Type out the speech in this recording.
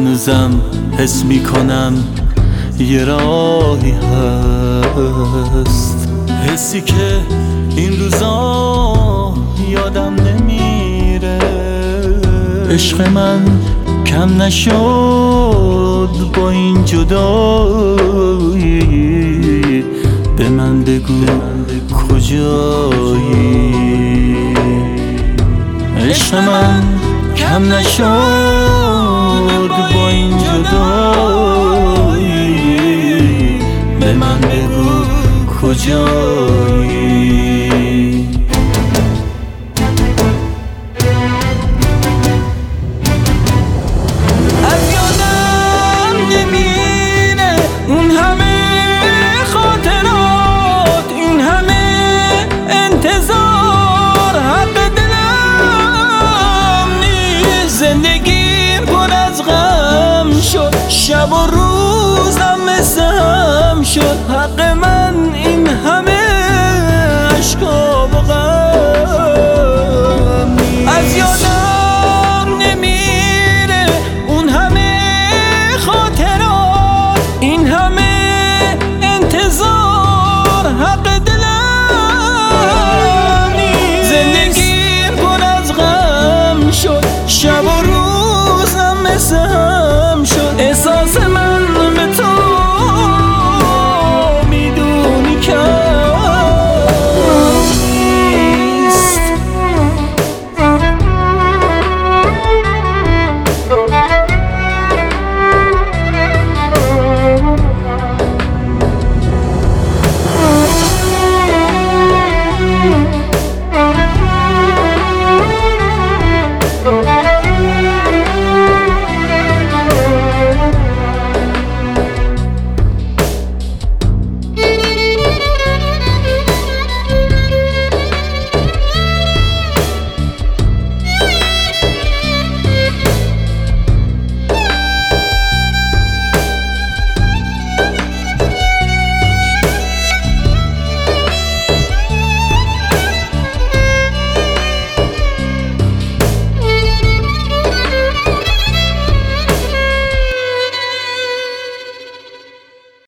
هنوزم حس میکنم یه راهی هست، حسی که این روزا یادم نمیره. عشق من کم نشد با این جدایی، به من بگو کجایی. عشق من کم نشد با این جدایی، به من بگو کجایی. از یادم نمیره اون همه خاطرات، این همه انتظار حق دلم نیست. زندگی پر از غم شد، شب و روزم مثل هم شد. حق من این همه